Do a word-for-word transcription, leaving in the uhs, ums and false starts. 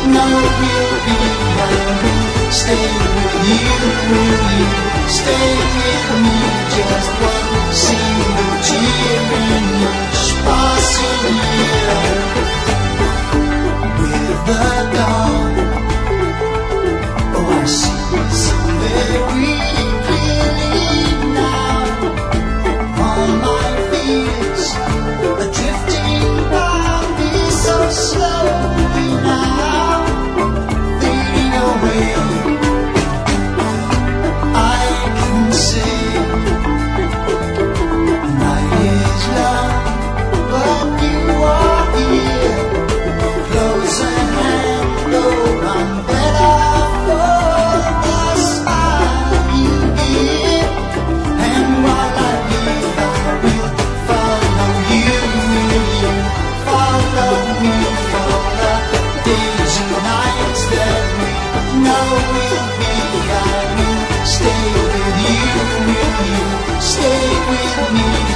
know we'll be happy. Stay with you, will you? Stay with me, just one single tear in each passing year. With the dawn, oh, I see so very clearly now. All my fears are drifting by me so slowly now, fading away. I can see night is long, but you are here. Close a hand, oh, I'm better for the smile you give. And while I live, I will follow you. Will you follow me for the days and nights that we know will be? I will stay with you. Will you stay with me?